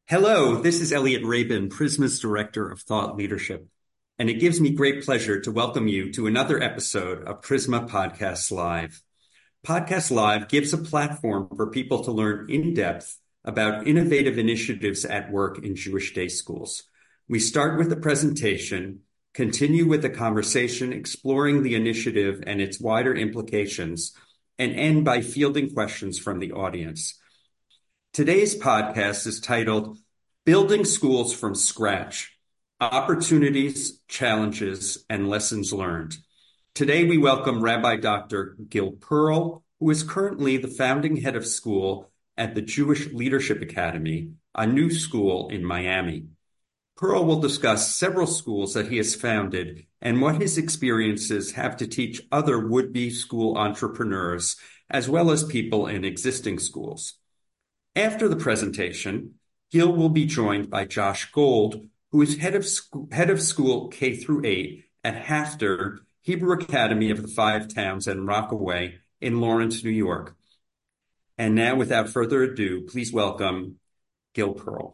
Hello, this is Elliot Rabin, Prisma's Director of Thought Leadership, and it gives me great pleasure to welcome you to another episode of Prisma Podcast Live. Podcast Live gives a platform for people to learn in depth about innovative initiatives at work in Jewish day schools. We start with a presentation, continue with a conversation exploring the initiative and its wider implications, and end by fielding questions from the audience. Today's podcast is titled Building Schools from Scratch: Opportunities, Challenges, and Lessons Learned. Today we welcome Rabbi Dr. Gil Pearl, who is currently the founding head of school at the Jewish Leadership Academy, a new school in Miami. Pearl will discuss several schools that he has founded and what his experiences have to teach other would-be school entrepreneurs, as well as people in existing schools. After the presentation, Gil will be joined by Josh Gold, who is head of school K through 8 at HAFTR, Hebrew Academy of the Five Towns and Rockaway in Lawrence, New York. And now, without further ado, please welcome Gil Pearl.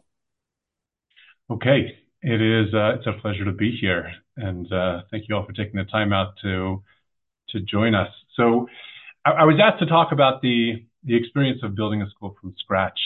Okay, it's a pleasure to be here, and thank you all for taking the time out to join us. So, I was asked to talk about the experience of building a school from scratch.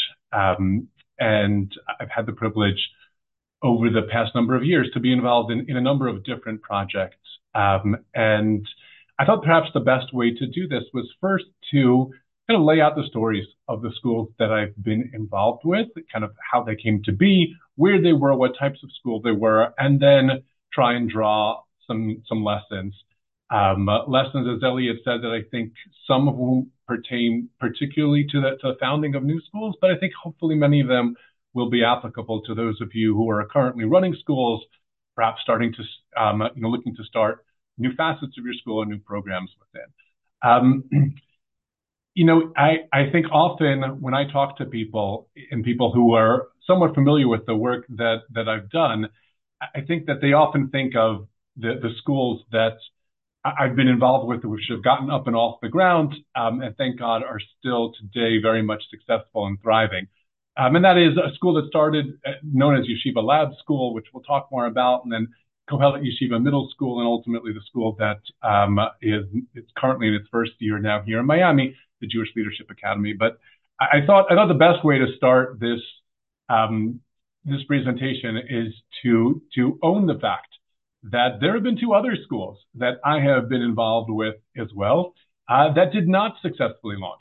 And I've had the privilege over the past number of years to be involved in a number of different projects. And I thought perhaps the best way to do this was first to kind of lay out the stories of the schools that I've been involved with, kind of how they came to be, where they were, what types of school they were, and then try and draw some lessons. Lessons, as Elliot said, that I think some of whom pertain particularly to the founding of new schools, but I think hopefully many of them will be applicable to those of you who are currently running schools, perhaps starting to, looking to start new facets of your school and new programs within. I think often when I talk to people and people who are somewhat familiar with the work that I've done, I think that they often think of the schools that I've been involved with, which have gotten up and off the ground, and thank God are still today very much successful and thriving. And that is a school that started known as Yeshiva Lab School, which we'll talk more about, and then Kohelet Yeshiva Middle School, and ultimately the school that it's currently in its first year now here in Miami, the Jewish Leadership Academy. But I thought the best way to start this presentation is to own the fact that there have been two other schools that I have been involved with as well that did not successfully launch.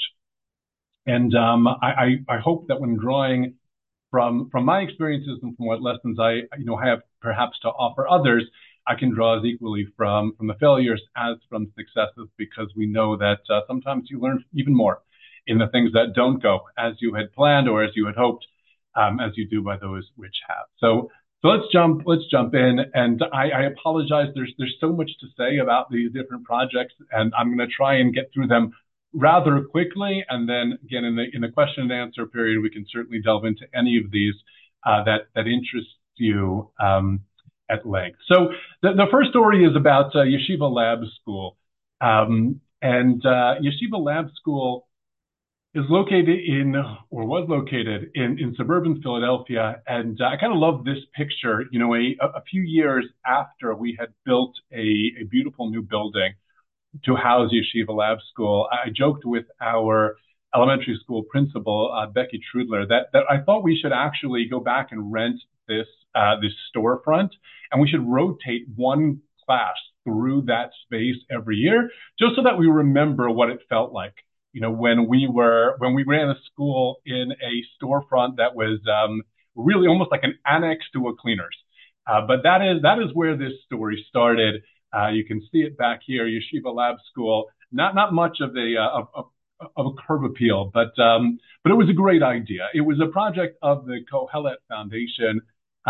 And I hope that when drawing from my experiences and from what lessons I have perhaps to offer others, I can draw as equally from the failures as from successes, because we know that sometimes you learn even more in the things that don't go as you had planned or as you had hoped, as you do by those which have. So let's jump in. And I apologize. There's so much to say about these different projects, and I'm going to try and get through them rather quickly. And then again, in the question and answer period, we can certainly delve into any of these that interest you at length. So the first story is about Yeshiva Lab School. And Yeshiva Lab School is located was located in suburban Philadelphia. And I kind of love this picture. A few years after we had built a beautiful new building to house Yeshiva Lab School, I joked with our elementary school principal, Becky Trudler, that I thought we should actually go back and rent this storefront, and we should rotate one class through that space every year, just so that we remember what it felt like, when we ran a school in a storefront that was really almost like an annex to a cleaner's. But that is where this story started. You can see it back here, Yeshiva Lab School. Not much of a curb appeal, but it was a great idea. It was a project of the Kohelet Foundation,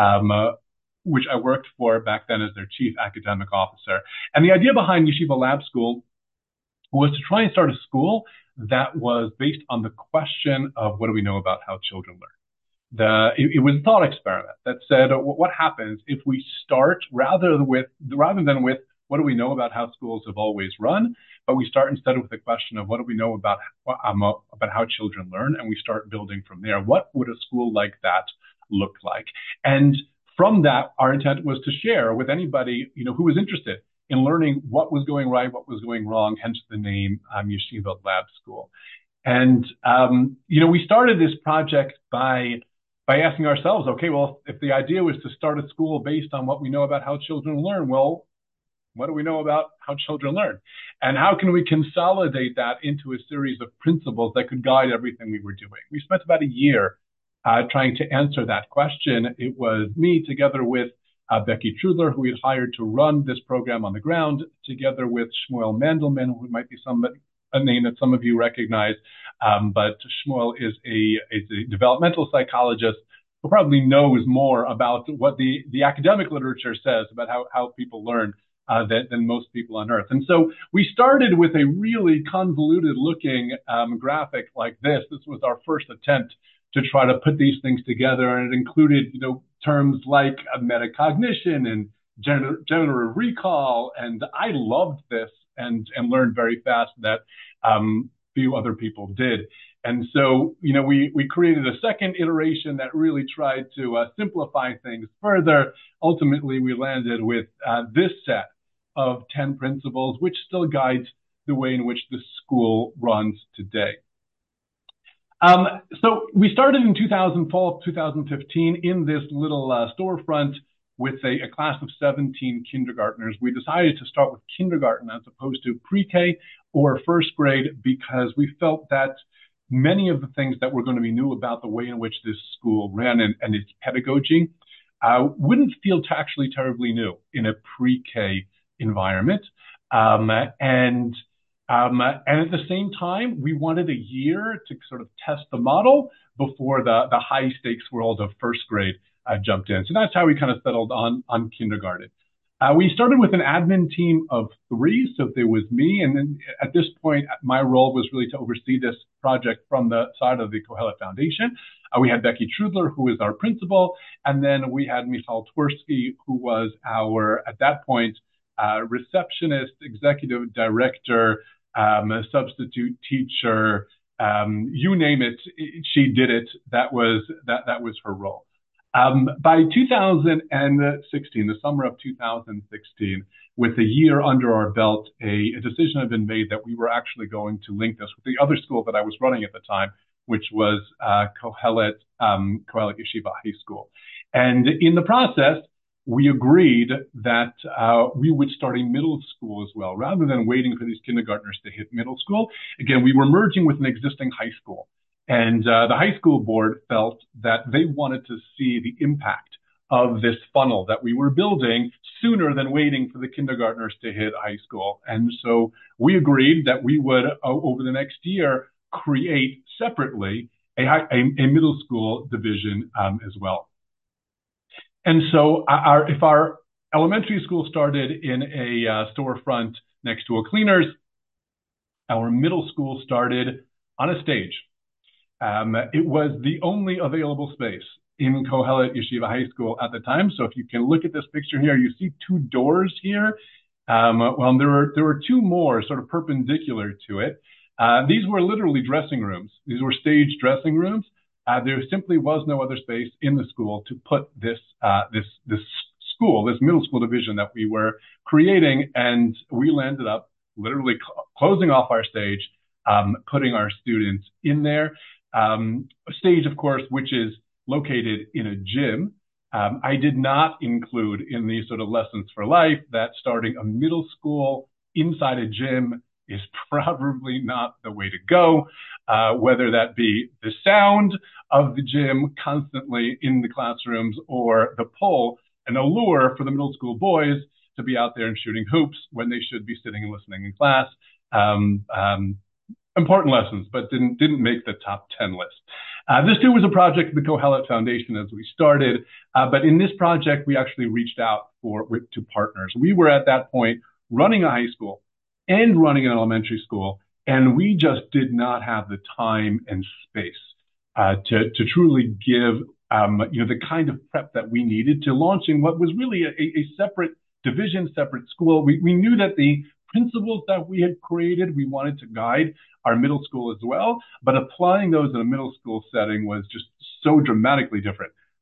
which I worked for back then as their chief academic officer. And the idea behind Yeshiva Lab School was to try and start a school that was based on the question of what do we know about how children learn. It was a thought experiment that said, what happens if we start rather than with what do we know about how schools have always run, but we start instead with the question of what do we know about how children learn, and we start building from there. What would a school like that looked like. And from that, our intent was to share with anybody, who was interested in learning what was going right, what was going wrong, hence the name Yeshiva Lab School. And, we started this project by asking ourselves, okay, well, if the idea was to start a school based on what we know about how children learn, well, what do we know about how children learn? And how can we consolidate that into a series of principles that could guide everything we were doing? We spent about a year trying to answer that question. It was me, together with Becky Trudler, who we had hired to run this program on the ground, together with Shmuel Mandelman, who might be a name that some of you recognize. But Shmuel is a developmental psychologist who probably knows more about what the academic literature says about how people learn than most people on Earth. And so we started with a really convoluted looking graphic like this. This was our first attempt to try to put these things together. And it included, terms like metacognition and generative recall. And I loved this and learned very fast that few other people did. And so, we created a second iteration that really tried to simplify things further. Ultimately, we landed with this set of 10 principles, which still guides the way in which the school runs today. So we started in fall of 2015 in this little storefront with a class of 17 kindergartners. We decided to start with kindergarten as opposed to pre-K or first grade because we felt that many of the things that were going to be new about the way in which this school ran and its pedagogy wouldn't feel actually terribly new in a pre-K environment. And at the same time, we wanted a year to sort of test the model before the high stakes world of first grade jumped in. So that's how we kind of settled on kindergarten. We started with an admin team of 3. So there was me. And then at this point, my role was really to oversee this project from the side of the Kohelet Foundation. We had Becky Trudler, who is our principal. And then we had Michal Twersky, who was our, at that point, receptionist, executive director, substitute teacher, you name it, she did it. That was her role. By 2016, the summer of 2016, with a year under our belt, a decision had been made that we were actually going to link this with the other school that I was running at the time, which was Kohelet Yeshiva High School. And in the process, we agreed that we would start a middle school as well, rather than waiting for these kindergartners to hit middle school. Again, we were merging with an existing high school. And the high school board felt that they wanted to see the impact of this funnel that we were building sooner than waiting for the kindergartners to hit high school. And so we agreed that we would, over the next year, create separately a middle school division as well. And so if our elementary school started in a storefront next to a cleaner's, our middle school started on a stage. It was the only available space in Kohelet Yeshiva High School at the time. So if you can look at this picture here, you see 2 doors here. Well, there were 2 more sort of perpendicular to it. These were literally dressing rooms. These were stage dressing rooms. There simply was no other space in the school to put this middle school division that we were creating. And we landed up literally closing off our stage, putting our students in there. A stage, of course, which is located in a gym. I did not include in these sort of lessons for life that starting a middle school inside a gym is probably not the way to go, whether that be the sound of the gym constantly in the classrooms or the pull and allure for the middle school boys to be out there and shooting hoops when they should be sitting and listening in class. Important lessons, but didn't make the top 10 list. This too was a project of the Kohelet Foundation as we started, but in this project, we actually reached out to partners. We were at that point running a high school and running an elementary school, and we just did not have the time and space to truly give the kind of prep that we needed to launching what was really a separate division, separate school. We knew that the principles that we had created, we wanted to guide our middle school as well, but applying those in a middle school setting was just so dramatically different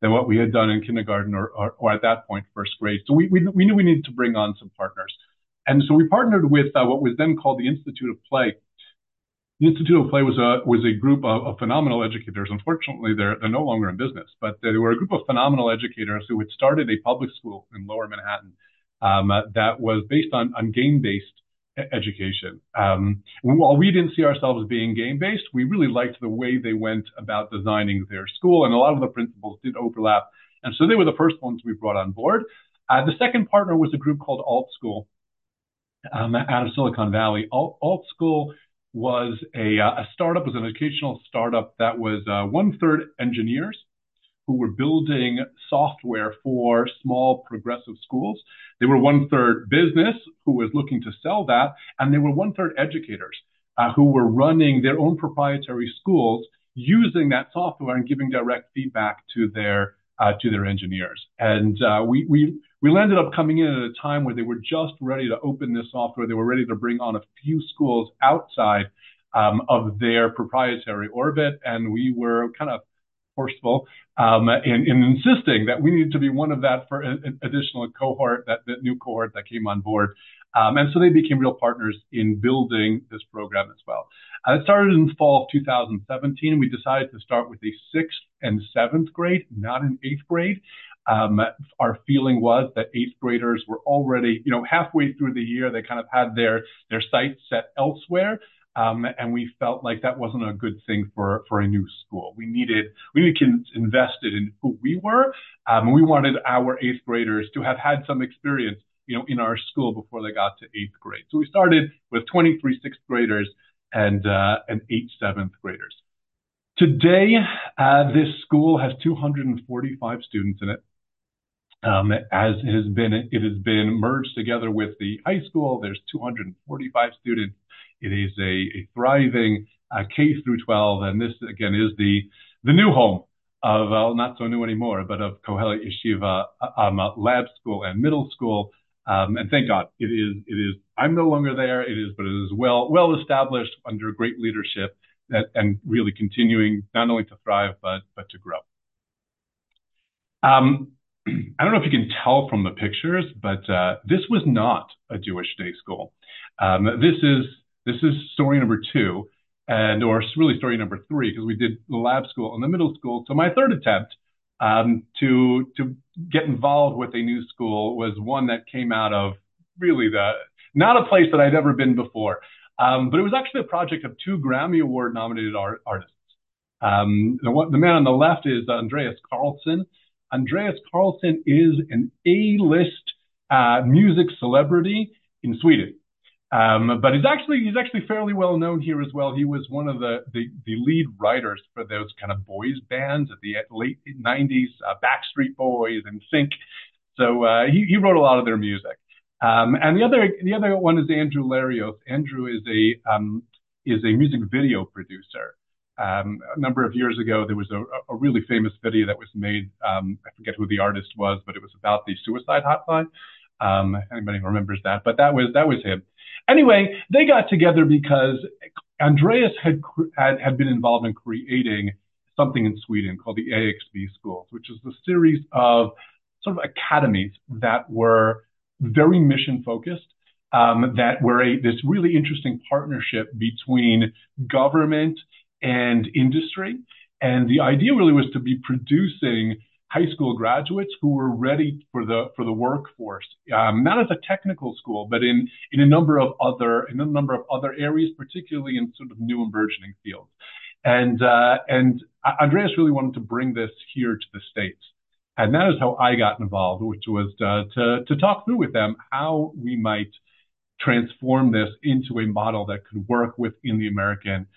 than what we had done in kindergarten or at that point, first grade. So we knew we needed to bring on some partners. And so we partnered with what was then called the Institute of Play. The Institute of Play was a group of phenomenal educators. Unfortunately, they're no longer in business, but they were a group of phenomenal educators who had started a public school in Lower Manhattan that was based on game-based education. While we didn't see ourselves as being game-based, we really liked the way they went about designing their school, and a lot of the principles did overlap. And so they were the first ones we brought on board. The second partner was a group called Alt School out of Silicon Valley. Alt School was a startup, was an educational startup that was 1/3 engineers who were building software for small progressive schools. They were 1/3 business who was looking to sell that, and they were 1/3 educators who were running their own proprietary schools using that software and giving direct feedback to their engineers. And we landed up coming in at a time where they were just ready to open this software. They were ready to bring on a few schools outside of their proprietary orbit, and we were kind of forceful in insisting that we needed to be one of that for an additional cohort, that new cohort that came on board. And so they became real partners in building this program as well. It started in fall of 2017. We decided to start with a 6th and 7th grade, not an 8th grade. Our feeling was that 8th graders were already, halfway through the year. They kind of had their sights set elsewhere. And we felt like that wasn't a good thing for a new school. We needed kids invested in who we were. We wanted our 8th graders to have had some experience, in our school before they got to 8th grade. So we started with 23 6th graders and 8 7th graders. Today, this school has 245 students in it. As it has been merged together with the high school. There's 245 students. It is a thriving K through 12, and this again is the new home of not so new anymore, but of Kohelet Yeshiva Lab School and Middle School. And thank God it is. I'm no longer there. But it is well established under great leadership and really continuing not only to thrive but to grow. I don't know if you can tell from the pictures, but this was not a Jewish day school. This is story number 2, or really story number 3, because we did the lab school and the middle school. So my third attempt to get involved with a new school was one that came out of really not a place that I'd ever been before, but it was actually a project of 2 Grammy Award nominated artists. The man on the left is Andreas Carlson. Andreas Carlson is an A-list music celebrity in Sweden. But he's actually fairly well known here as well. He was one of the lead writers for those kind of boys bands at the late 90s, Backstreet Boys and Sync. So he wrote a lot of their music. And the other one is Andrew Larios. Andrew is a music video producer. A number of years ago, there was a really famous video that was made. I forget who the artist was, but it was about the suicide hotline. Anybody remembers that? But that was him. Anyway, they got together because Andreas had been involved in creating something in Sweden called the AXB Schools, which is a series of sort of academies that were very mission focused, that were this really interesting partnership between government and industry. And the idea really was to be producing high school graduates who were ready for the workforce, not as a technical school, but in a number of other areas, particularly in sort of new and burgeoning fields. And Andreas really wanted to bring this here to the States. And that is how I got involved, which was to talk through with them how we might transform this into a model that could work within the American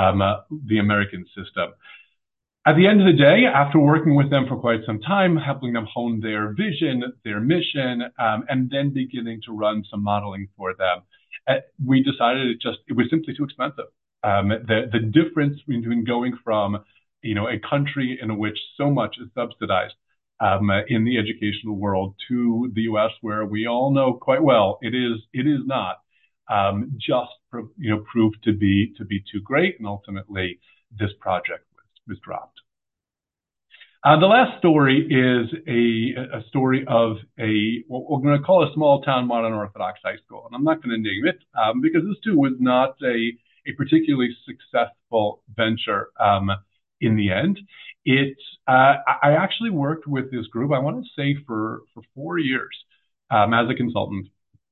system. At the end of the day, after working with them for quite some time, helping them hone their vision, their mission, and then beginning to run some modeling for them, we decided it was simply too expensive. The difference between going from, a country in which so much is subsidized in the educational world to the U.S., where we all know quite well it is not, proved to be too great, and ultimately this project was dropped. The last story is a story of what we're going to call a small town modern Orthodox high school. And I'm not going to name it because this too was not a particularly successful venture in the end. I actually worked with this group, I want to say for 4 years as a consultant.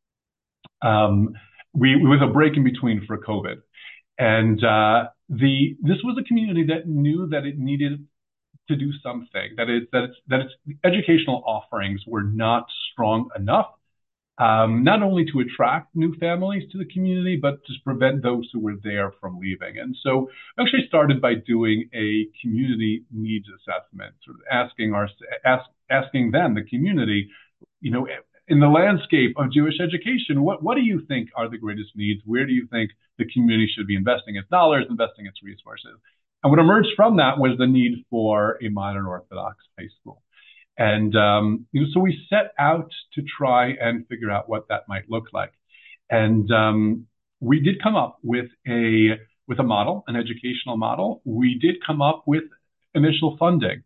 It was a break in between for COVID. And this was a community that knew that it needed to do something, that its educational offerings were not strong enough, not only to attract new families to the community, but to prevent those who were there from leaving. And so I actually started by doing a community needs assessment, sort of asking them, the community, in the landscape of Jewish education, what do you think are the greatest needs? Where do you think the community should be investing its dollars, investing its resources? And what emerged from that was the need for a modern Orthodox high school. And so we set out to try and figure out what that might look like. And we did come up with a model, an educational model. We did come up with initial funding.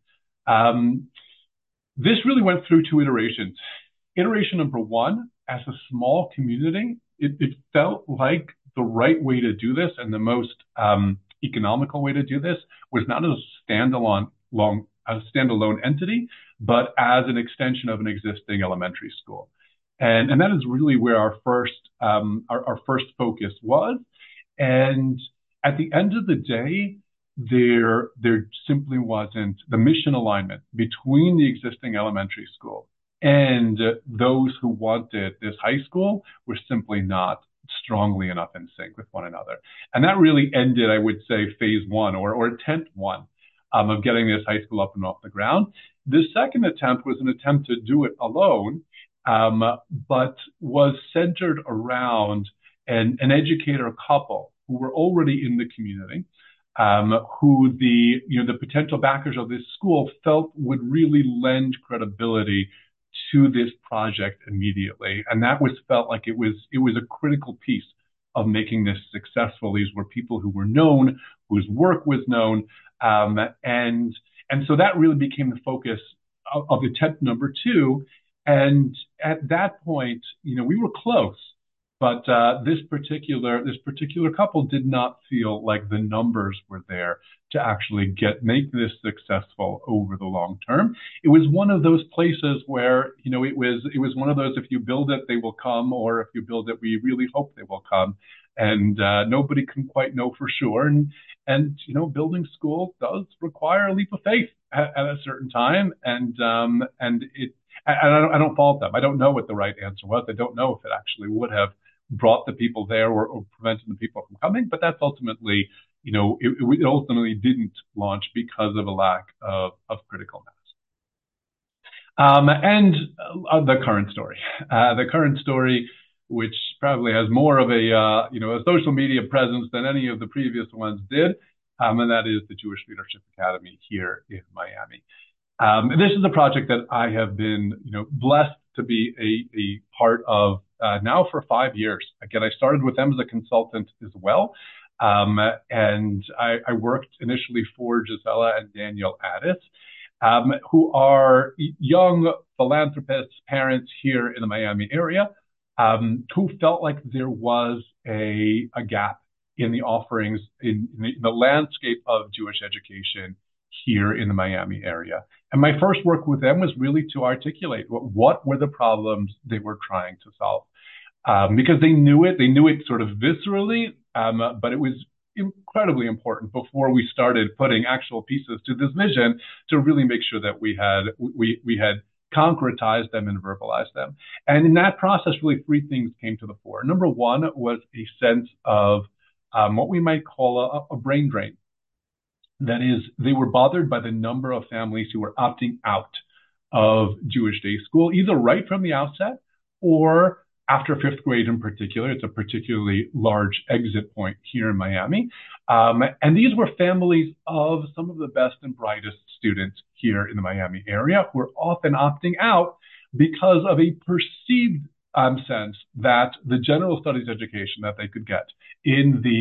This really went through 2 iterations. Iteration number 1, as a small community, it felt like the right way to do this and the most economical way to do this was not as a standalone entity, but as an extension of an existing elementary school. And that is really where our first focus was. And at the end of the day, there simply wasn't the mission alignment between the existing elementary school and those who wanted this high school were simply not strongly enough in sync with one another. And that really ended, I would say, phase 1 or attempt 1 of getting this high school up and off the ground. The second attempt was an attempt to do it alone, but was centered around an educator couple who were already in the community, who the potential backers of this school felt would really lend credibility to this project immediately. And that felt like it was a critical piece of making this successful. These were people who were known, whose work was known. And so that really became the focus of attempt number 2. And at that point, we were close, but this particular couple did not feel like the numbers were there to actually make this successful over the long term. It was one of those places where, it was one of those, if you build it, they will come, or if you build it, we really hope they will come. And nobody can quite know for sure. And building schools does require a leap of faith at a certain time. And I don't fault them. I don't know what the right answer was. I don't know if it actually would have brought the people there or prevented the people from coming. But that's ultimately, it ultimately didn't launch because of a lack of critical mass. And the current story. The current story, which probably has more of a social media presence than any of the previous ones did, and that is the Jewish Leadership Academy here in Miami. This is a project that I have been, blessed to be a part of now for 5 years. Again, I started with them as a consultant as well, and I worked initially for Gisela and Daniel Addis, who are young philanthropists, parents here in the Miami area, who felt like there was a gap in the offerings in the landscape of Jewish education here in the Miami area. And my first work with them was really to articulate what were the problems they were trying to solve. Because they knew it sort of viscerally, but it was incredibly important before we started putting actual pieces to this vision to really make sure that we had concretized them and verbalized them. And in that process, really 3 things came to the fore. Number 1 was a sense of what we might call a brain drain. That is, they were bothered by the number of families who were opting out of Jewish day school, either right from the outset or after 5th grade in particular. It's a particularly large exit point here in Miami. And these were families of some of the best and brightest students here in the Miami area who were often opting out because of a perceived sense that the general studies education that they could get in the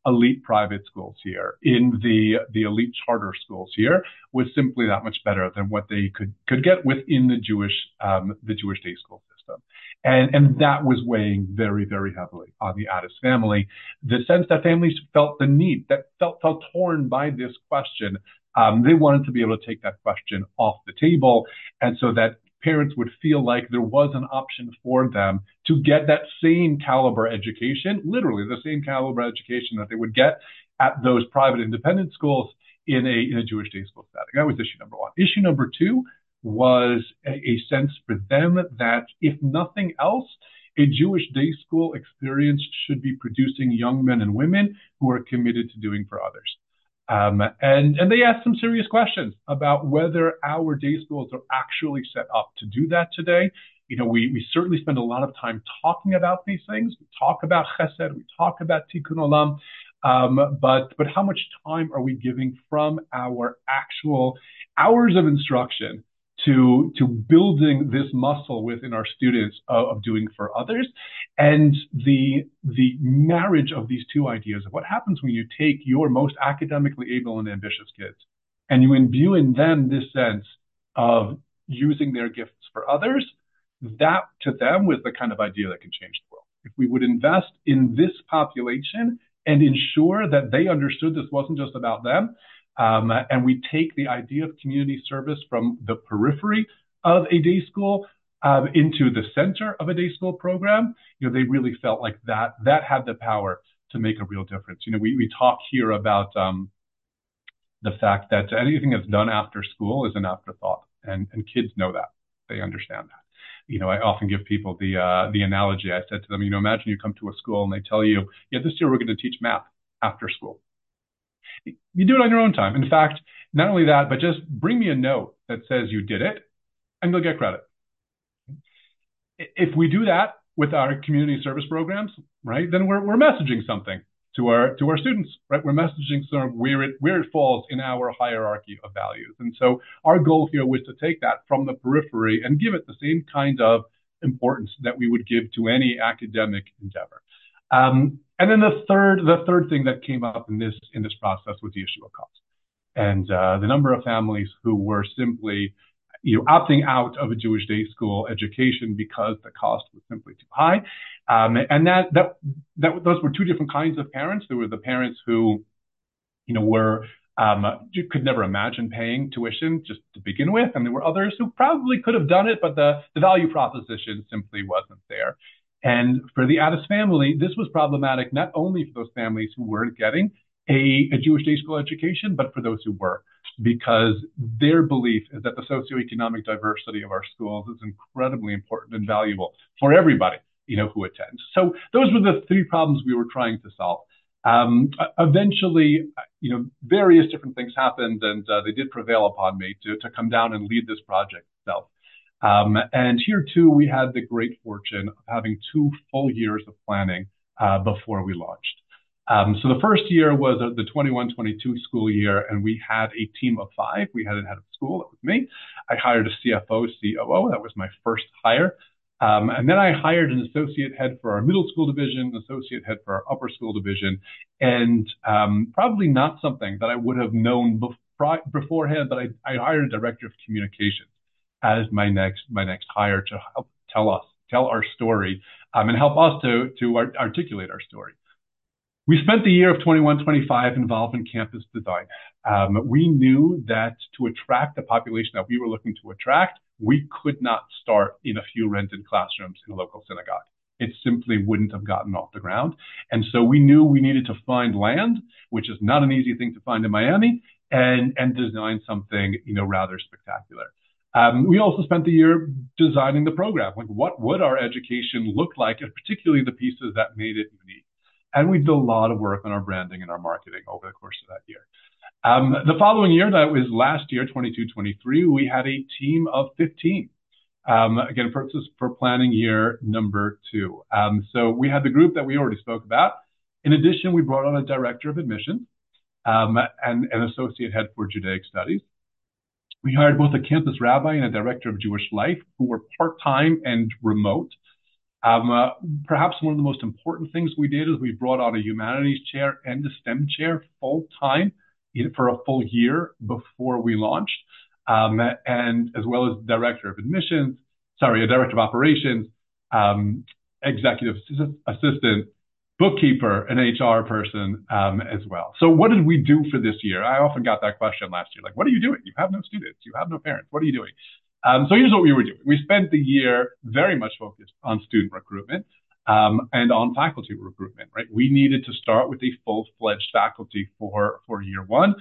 elite private schools here, in the elite charter schools here, was simply that much better than what they could get within the Jewish day school system. And that was weighing very, very heavily on the Addis family. The sense that families felt the need, that felt torn by this question. They wanted to be able to take that question off the table, and so that parents would feel like there was an option for them to get that same caliber education, literally the same caliber education that they would get at those private independent schools in a Jewish day school setting. That was issue number one. Issue number two was a sense for them that, if nothing else, a Jewish day school experience should be producing young men and women who are committed to doing for others. And they asked some serious questions about whether our day schools are actually set up to do that today. We certainly spend a lot of time talking about these things. We talk about chesed, we talk about tikkun olam, but how much time are we giving from our actual hours of instruction to building this muscle within our students of doing for others? And the marriage of these two ideas of what happens when you take your most academically able and ambitious kids and you imbue in them this sense of using their gifts for others, that to them was the kind of idea that can change the world. If we would invest in this population and ensure that they understood this wasn't just about them, and we take the idea of community service from the periphery of a day school into the center of a day school program, they really felt like that had the power to make a real difference. We talk here about the fact that anything that's done after school is an afterthought, and kids know that. They understand that. I often give people the analogy. I said to them, imagine you come to a school and they tell you, this year we're going to teach math after school. You do it on your own time. In fact, not only that, but just bring me a note that says you did it, and you'll get credit. If we do that with our community service programs, right, then we're messaging something to our students, right? We're messaging sort of where it falls in our hierarchy of values. And so our goal here was to take that from the periphery and give it the same kind of importance that we would give to any academic endeavor. And then the third thing that came up in this process was the issue of cost, and the number of families who were simply opting out of a Jewish day school education because the cost was simply too high. And those were two different kinds of parents. There were the parents who, were could never imagine paying tuition just to begin with, and there were others who probably could have done it, but the value proposition simply wasn't there. And for the Addis family, this was problematic not only for those families who weren't getting a Jewish day school education, but for those who were, because their belief is that the socioeconomic diversity of our schools is incredibly important and valuable for everybody, who attends. So those were the three problems we were trying to solve. Eventually, various different things happened, and they did prevail upon me to come down and lead this project itself. And here too, we had the great fortune of having 2 full years of planning before we launched. So the first year was the 21-22 school year, and we had a team of 5. We had a head of school, that was me. I hired a CFO, COO, that was my first hire. And then I hired an associate head for our middle school division, an associate head for our upper school division, and probably not something that I would have known beforehand, but I hired a director of communications as my next hire to help tell our story, and help us to articulate our story. We spent the year of 21-25 involved in campus design. We knew that to attract the population that we were looking to attract, we could not start in a few rented classrooms in a local synagogue. It simply wouldn't have gotten off the ground. And so we knew we needed to find land, which is not an easy thing to find in Miami, and design something, rather spectacular. We also spent the year designing the program. Like, what would our education look like, and particularly the pieces that made it unique? And we did a lot of work on our branding and our marketing over the course of that year. The following year, that was last year, 22-23, we had a team of 15. Again, for planning year number 2. So we had the group that we already spoke about. In addition, we brought on a director of admissions and an associate head for Judaic studies. We hired both a campus rabbi and a director of Jewish life who were part-time and remote. Perhaps one of the most important things we did is we brought on a humanities chair and a STEM chair full time for a full year before we launched, and as well as director of admissions, a director of operations, executive assistant, bookkeeper, an HR person as well. So what did we do for this year? I often got that question last year, like, what are you doing? You have no students, you have no parents. What are you doing? So here's what we were doing. We spent the year very much focused on student recruitment and on faculty recruitment, right? We needed to start with a full-fledged faculty for year one.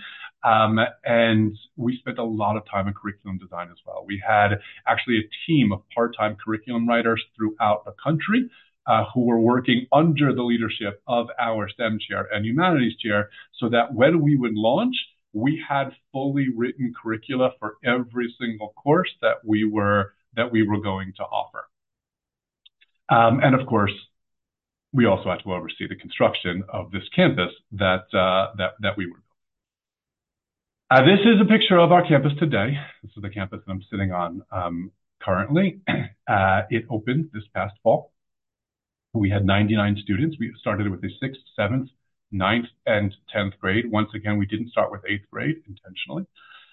And we spent a lot of time in curriculum design as well. We had actually a team of part-time curriculum writers throughout the country who were working under the leadership of our STEM chair and humanities chair, so that when we would launch, we had fully written curricula for every single course that we were going to offer. And of course, we also had to oversee the construction of this campus that we were building. This is a picture of our campus today. This is the campus that I'm sitting on currently. It opened this past fall. We had 99 students. We started with a 6th, 7th, 9th, and 10th grade. Once again, we didn't start with 8th grade intentionally.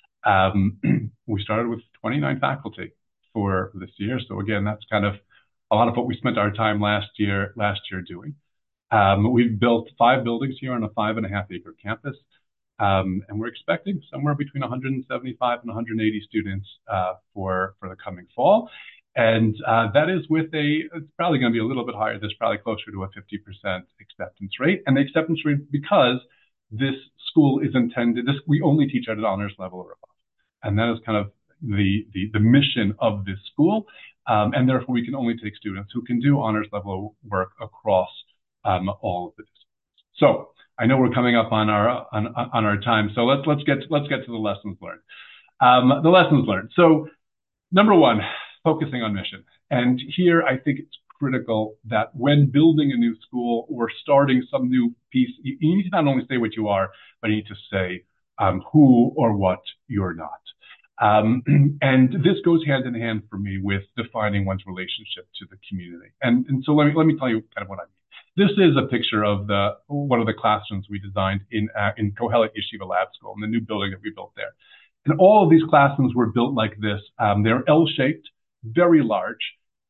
We started with 29 faculty for this year. So again, that's kind of a lot of what we spent our time last year doing. We've built 5 buildings here on a 5.5-acre campus. And we're expecting somewhere between 175 and 180 students for the coming fall. And that is with it's probably going to be a little bit higher. There's probably closer to a 50% acceptance rate. And the acceptance rate, because this school is intended, we only teach at an honors level or above. And that is kind of the mission of this school. And therefore, we can only take students who can do honors level work across all of the disciplines. So I know we're coming up on our time. So let's get to the lessons learned. The lessons learned. So number one, focusing on mission. And here, I think it's critical that when building a new school or starting some new piece, you need to not only say what you are, but you need to say who or what you're not. And this goes hand in hand for me with defining one's relationship to the community. And so let me tell you kind of what I mean. This is a picture of one of the classrooms we designed in Kohelet Yeshiva Lab School, in the new building that we built there. And all of these classrooms were built like this. They're L-shaped, very large,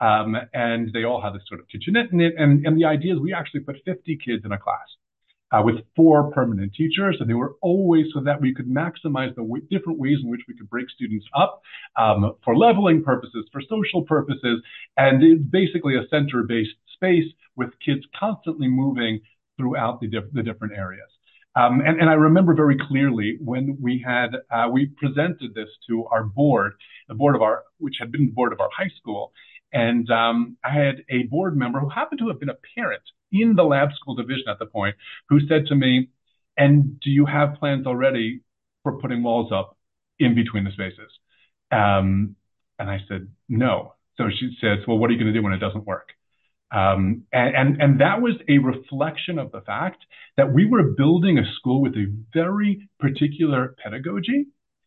and they all have this sort of kitchenette in it. And the idea is we actually put 50 kids in a class with 4 permanent teachers, and they were always so that we could maximize the different ways in which we could break students up for leveling purposes, for social purposes, and it's basically a center-based space with kids constantly moving throughout the different areas. And I remember very clearly when we presented this to our board, which had been the board of our high school. And I had a board member who happened to have been a parent in the lab school division at the point, who said to me, "And do you have plans already for putting walls up in between the spaces?" And I said, "No." So she says, "Well, what are you going to do when it doesn't work?" And that was a reflection of the fact that we were building a school with a very particular pedagogy,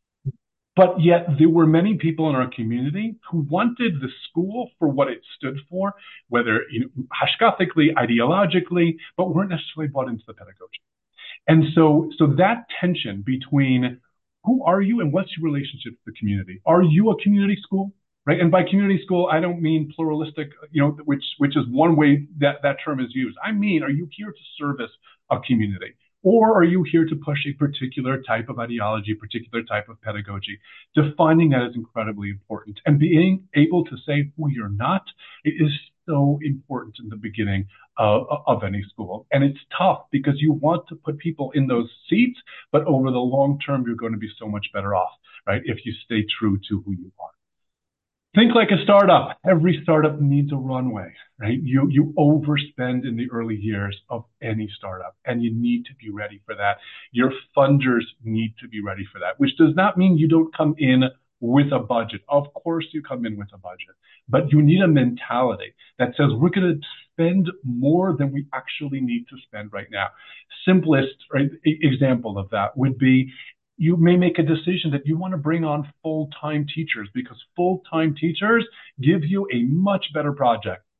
but yet there were many people in our community who wanted the school for what it stood for, whether hashkathically, ideologically, but weren't necessarily bought into the pedagogy. And so that tension between who are you and what's your relationship to the community? Are you a community school? Right. And by community school, I don't mean pluralistic, which is one way that term is used. I mean, are you here to service a community? Or are you here to push a particular type of ideology, particular type of pedagogy? Defining that is incredibly important. And being able to say who you're not, it is so important in the beginning of any school. And it's tough because you want to put people in those seats, but over the long term, you're going to be so much better off, right, if you stay true to who you are. Think like a startup. Every startup needs a runway, right? You overspend in the early years of any startup, and you need to be ready for that. Your funders need to be ready for that, which does not mean you don't come in with a budget. Of course you come in with a budget, but you need a mentality that says we're going to spend more than we actually need to spend right now. Simplest example of that would be you may make a decision that you want to bring on full-time teachers because full-time teachers give you a much better project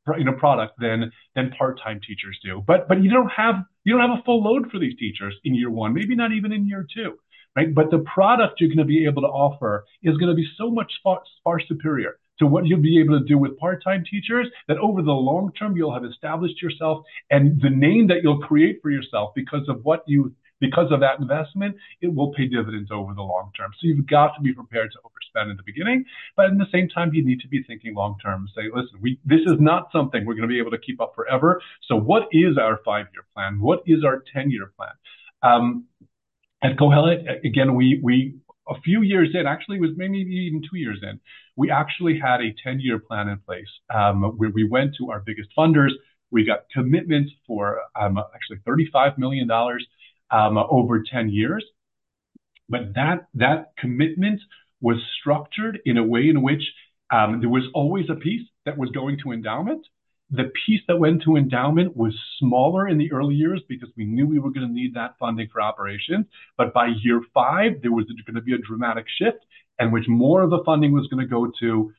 product than part-time teachers do. But you don't have a full load for these teachers in year one, maybe not even in year two, right? But the product you're going to be able to offer is going to be so much far superior to what you'll be able to do with part-time teachers, that over the long term, you'll have established yourself, and the name that you'll create for yourself because of that investment, it will pay dividends over the long term. So you've got to be prepared to overspend in the beginning, but at the same time, you need to be thinking long term. Say, listen, this is not something we're going to be able to keep up forever. So what is our 5-year plan? What is our 10-year plan? At Kohelet, again, we a few years in, actually it was maybe even 2 years in, we actually had a 10-year plan in place where we went to our biggest funders. We got commitments for actually $35 million over 10 years. But that commitment was structured in a way in which there was always a piece that was going to endowment. The piece that went to endowment was smaller in the early years because we knew we were going to need that funding for operations. But by year 5, there was going to be a dramatic shift in which more of the funding was going to go to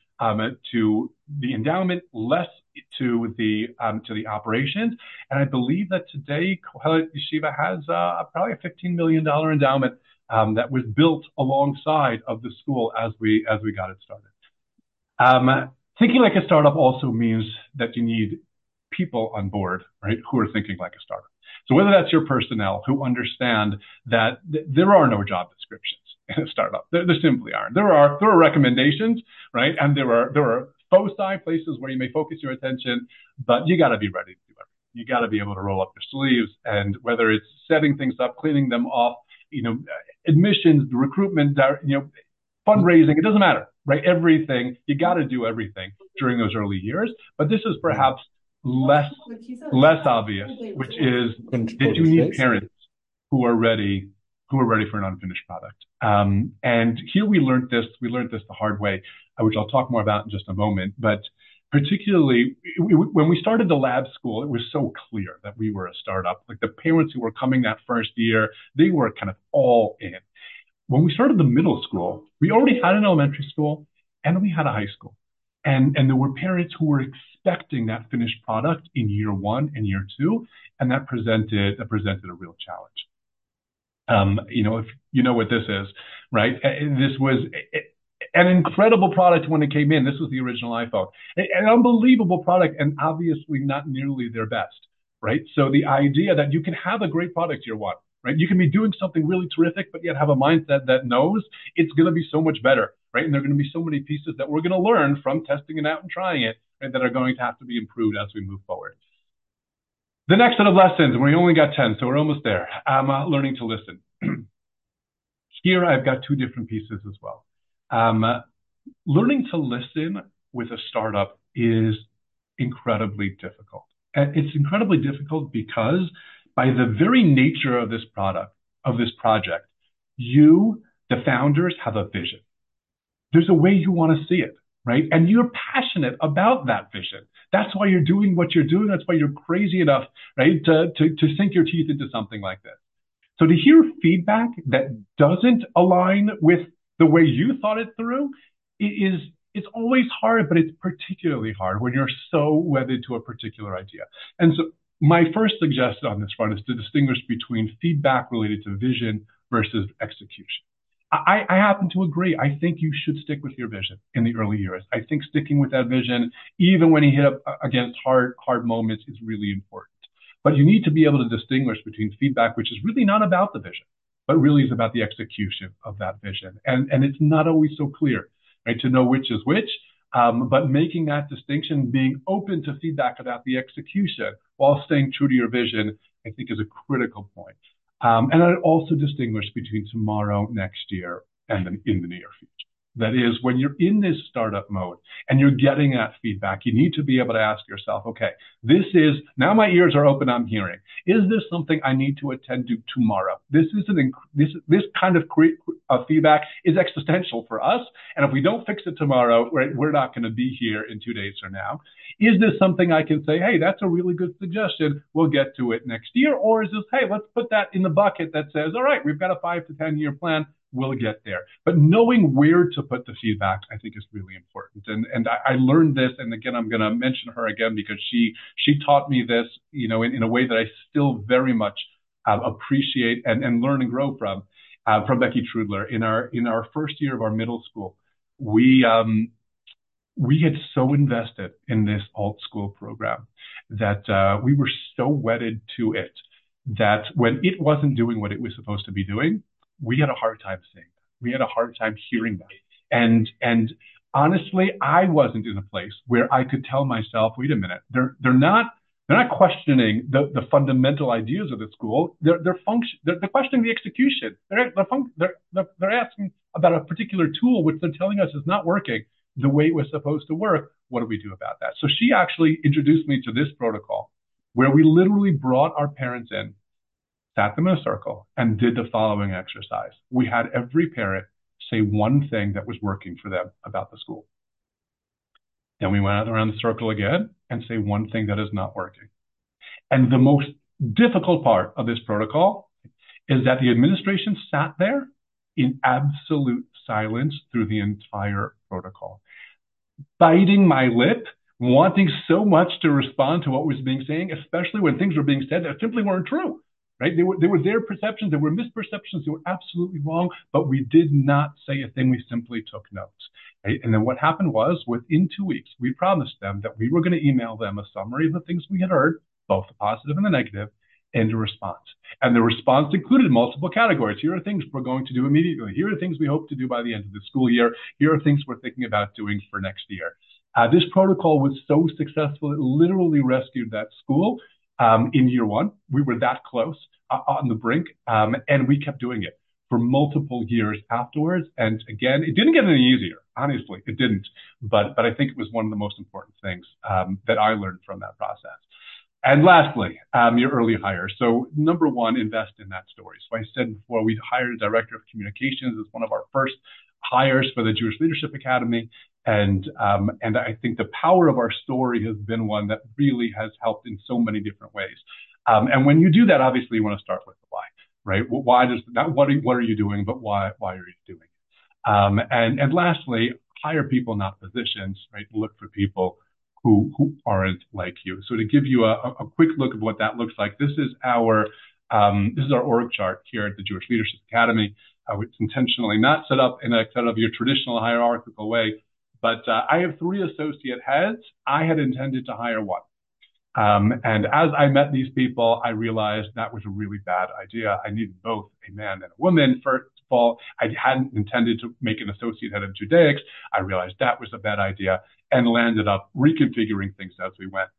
the endowment, less to the operations. And I believe that today Kohelet Yeshiva has probably a $15 million endowment that was built alongside of the school as we got it started. Thinking like a startup also means that you need people on board, right, who are thinking like a startup. So whether that's your personnel who understand that there are no job descriptions in a startup, there simply aren't. There are recommendations, right, and there are foci, places where you may focus your attention, but you got to be ready to do everything. You got to be able to roll up your sleeves, and whether it's setting things up, cleaning them off, admissions, recruitment, fundraising, it doesn't matter, right? Everything, you got to do everything during those early years. But this is perhaps less obvious, which is that you need parents who are ready for an unfinished product. And here we learned this the hard way, which I'll talk more about in just a moment. But particularly when we started the lab school, it was so clear that we were a startup. Like the parents who were coming that first year, they were kind of all in. When we started the middle school, we already had an elementary school and we had a high school. And there were parents who were expecting that finished product in year 1 and year 2, and that presented a real challenge. If you know what this is, right? This was an incredible product when it came in. This was the original iPhone. An unbelievable product, and obviously not nearly their best, right? So the idea that you can have a great product year 1, right? You can be doing something really terrific, but yet have a mindset that knows it's going to be so much better, right? And there are going to be so many pieces that we're going to learn from testing it out and trying it, right, that are going to have to be improved as we move forward. The next set of lessons, we only got 10, so we're almost there. Learning to listen. Here I've got 2 different pieces as well. Learning to listen with a startup is incredibly difficult. And it's incredibly difficult because by the very nature of this project, you, the founders, have a vision. There's a way you want to see it, right? And you're passionate about that vision. That's why you're doing what you're doing. That's why you're crazy enough, right, to sink your teeth into something like this. So to hear feedback that doesn't align with the way you thought it through it's always hard, but it's particularly hard when you're so wedded to a particular idea. And so my first suggestion on this front is to distinguish between feedback related to vision versus execution. I happen to agree. I think you should stick with your vision in the early years. I think sticking with that vision, even when you hit up against hard moments, is really important. But you need to be able to distinguish between feedback, which is really not about the vision, but really is about the execution of that vision. And it's not always so clear, right, to know which is which. But making that distinction, being open to feedback about the execution while staying true to your vision, I think is a critical point. And I'd also distinguish between tomorrow, next year, and in the near future. That is, when you're in this startup mode and you're getting that feedback, you need to be able to ask yourself, okay, now my ears are open, I'm hearing. Is this something I need to attend to tomorrow? This kind of feedback is existential for us. And if we don't fix it tomorrow, we're not going to be here in 2 days from now. Is this something I can say, hey, that's a really good suggestion, we'll get to it next year? Or is this, hey, let's put that in the bucket that says, all right, we've got a 5 to 10 year plan, we'll get there. But knowing where to put the feedback, I think, is really important. important. And I learned this, and again, I'm going to mention her again because she taught me this, in a way that I still very much appreciate and learn and grow from Becky Trudler. In our first year of our middle school, we had so invested in this alt school program that we were so wedded to it that when it wasn't doing what it was supposed to be doing, we had a hard time seeing that. We had a hard time hearing that. And honestly, I wasn't in a place where I could tell myself, wait a minute, they're not questioning the fundamental ideas of the school. They're questioning the execution. They're asking about a particular tool which they're telling us is not working the way it was supposed to work. What do we do about that? So she actually introduced me to this protocol where we literally brought our parents in, sat them in a circle, and did the following exercise. We had every parent say one thing that was working for them about the school. Then we went out around the circle again and say one thing that is not working. And the most difficult part of this protocol is that the administration sat there in absolute silence through the entire protocol, biting my lip, wanting so much to respond to what was being said, especially when things were being said that simply weren't true. Right? They were their perceptions, they were misperceptions, they were absolutely wrong, but we did not say a thing, we simply took notes. Right? And then what happened was, within 2 weeks, we promised them that we were going to email them a summary of the things we had heard, both the positive and the negative, and a response. And the response included multiple categories. Here are things we're going to do immediately. Here are things we hope to do by the end of the school year. Here are things we're thinking about doing for next year. This protocol was so successful, it literally rescued that school in year one. We were that close on the brink, and we kept doing it for multiple years afterwards. And again, it didn't get any easier. Honestly, it didn't. But I think it was one of the most important things that I learned from that process. And lastly, your early hires. So number one, invest in that story. So I said before, we hired a director of communications as one of our first hires for the Jewish Leadership Academy. And I think the power of our story has been one that really has helped in so many different ways. And when you do that, obviously you want to start with the why, right? Why does that, what are you doing, but why are you doing it? And lastly, hire people, not positions, right? Look for people who aren't like you. So to give you a quick look of what that looks like, this is our org chart here at the Jewish Leadership Academy. It's intentionally not set up in a kind of your traditional hierarchical way, but I have 3 associate heads. I had intended to hire 1. And as I met these people, I realized that was a really bad idea. I needed both a man and a woman. First of all, I hadn't intended to make an associate head of Judaics. I realized that was a bad idea and landed up reconfiguring things as we went.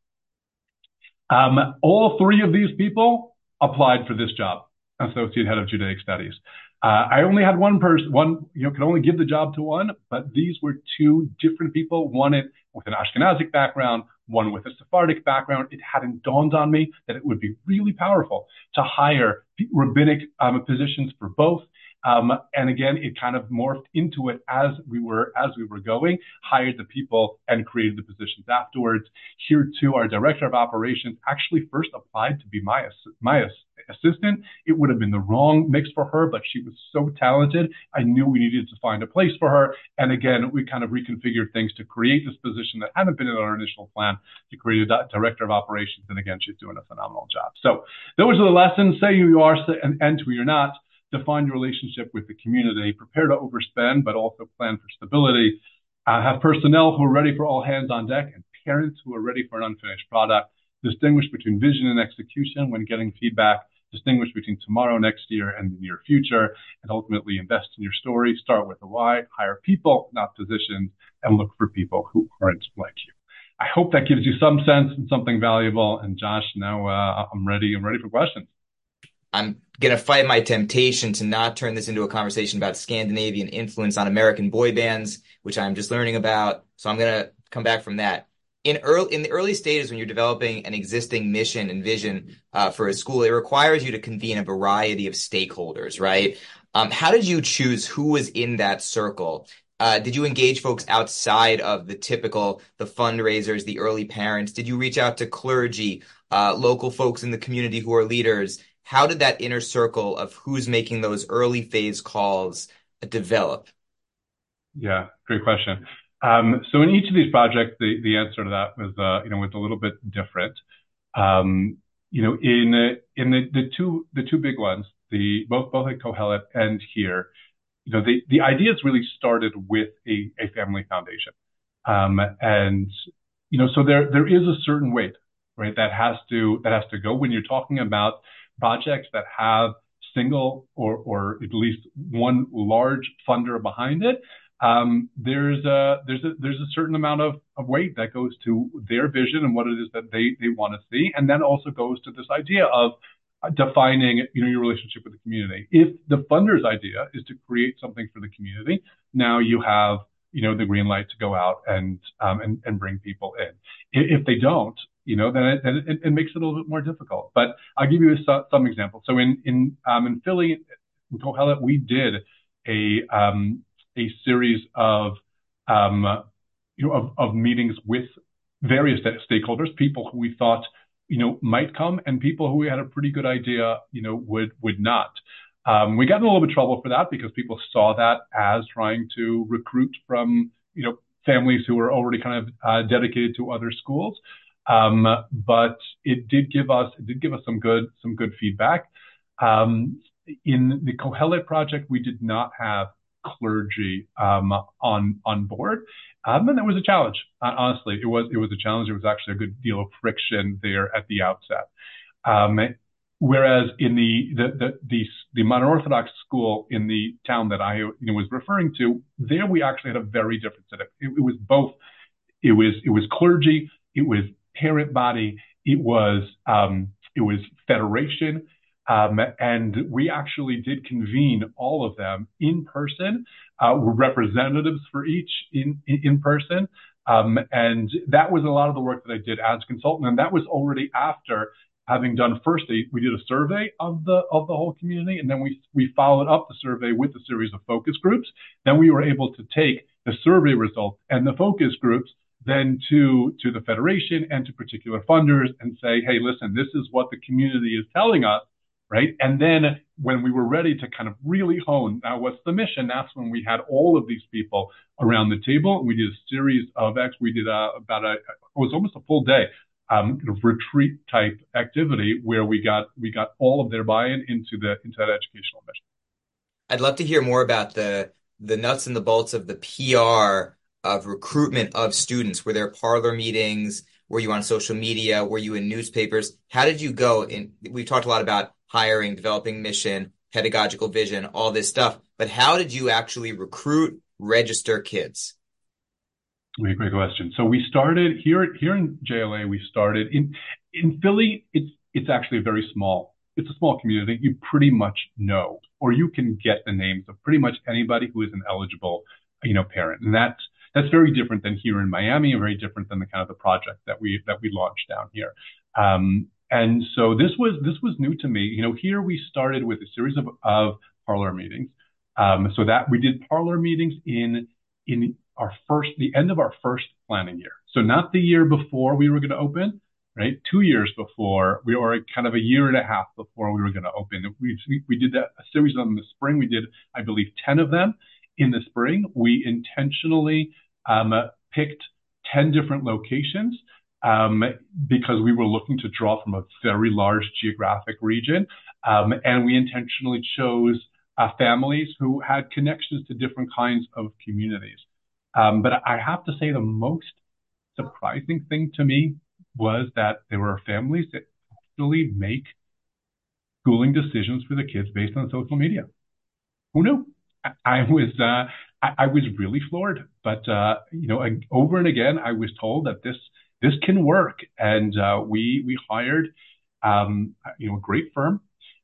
All 3 of these people applied for this job, associate head of Judaic studies. I only had one person, could only give the job to one, but these were 2 different people, one with an Ashkenazic background, one with a Sephardic background. It hadn't dawned on me that it would be really powerful to hire rabbinic positions for both. And again, it kind of morphed into it as we were going, hired the people and created the positions afterwards. Here too, our director of operations actually first applied to be my assistant. It would have been the wrong mix for her, but she was so talented. I knew we needed to find a place for her. And again, we kind of reconfigured things to create this position that hadn't been in our initial plan, to create a director of operations. And again, she's doing a phenomenal job. So those are the lessons. Say who you are and who you're not. Define your relationship with the community, prepare to overspend, but also plan for stability. Have personnel who are ready for all hands on deck and parents who are ready for an unfinished product. Distinguish between vision and execution when getting feedback. Distinguish between tomorrow, next year, and the near future. And ultimately invest in your story. Start with the why. Hire people, not positions, and look for people who aren't like you. I hope that gives you some sense and something valuable. And Josh, now I'm ready for questions. I'm going to fight my temptation to not turn this into a conversation about Scandinavian influence on American boy bands, which I'm just learning about. So I'm going to come back from that. In the early stages, when you're developing an existing mission and vision for a school, it requires you to convene a variety of stakeholders, right? How did you choose who was in that circle? Did you engage folks outside of the fundraisers, the early parents? Did you reach out to clergy, local folks in the community who are leaders? How did that inner circle of who's making those early phase calls develop? Yeah, great question. So in each of these projects, the answer to that was, was a little bit different. In the two big ones, both at Kohelet and here, the ideas really started with a family foundation. And, so there is a certain weight, right? That has to go when you're talking about projects that have single or at least one large funder behind it. There's a certain amount of weight that goes to their vision and what it is that they want to see. And then also goes to this idea of defining, your relationship with the community. If the funder's idea is to create something for the community, now you have, the green light to go out and bring people in. If they don't, then it makes it a little bit more difficult. But I'll give you some examples. So in Philly, in Kohelet, we did a series of meetings with various stakeholders, people who we thought might come, and people who we had a pretty good idea would not. We got in a little bit of trouble for that because people saw that as trying to recruit from families who were already kind of dedicated to other schools. But it did give us some good feedback. In the Kohelet project, we did not have clergy on board, and that was a challenge. Honestly, it was a challenge. It was actually a good deal of friction there at the outset. Whereas in the modern Orthodox school in the town that I was referring to, there we actually had a very different setup. It was both. It was clergy. It was parent body. It was federation. And we actually did convene all of them in person, representatives for each in person. And that was a lot of the work that I did as a consultant. And that was already after having done we did a survey of the whole community. And then we followed up the survey with a series of focus groups. Then we were able to take the survey results and the focus groups then to the federation and to particular funders and say, hey, listen, this is what the community is telling us. Right. And then when we were ready to kind of really hone, now what's the mission? That's when we had all of these people around the table. We did a series of we did it was almost a full day retreat type activity where we got all of their buy-in into that educational mission. I'd love to hear more about the nuts and the bolts of the PR of recruitment of students. Were there parlor meetings? Were you on social media? Were you in newspapers? How did you go? We've talked a lot about hiring, developing mission, pedagogical vision, all this stuff. But how did you actually recruit, register kids? Great question. So we started here in JLA. We started in Philly. It's actually very small. It's a small community. You pretty much know, or you can get the names of pretty much anybody who is an eligible, parent, and that's very different than here in Miami, and very different than the kind of the project that we launched down here. And so this was new to me. Here we started with a series of parlor meetings. So that we did parlor meetings in the end of our first planning year. So not the year before we were going to open, right? 2 years before, we were kind of a year and a half before we were going to open. We did a series of them in the spring. We did, I believe, 10 of them in the spring. We intentionally picked 10 different locations because we were looking to draw from a very large geographic region. And we intentionally chose families who had connections to different kinds of communities. But I have to say the most surprising thing to me was that there were families that actually make schooling decisions for the kids based on social media. Who knew? I was really floored, but over and again, I was told that this can work, and we hired a great firm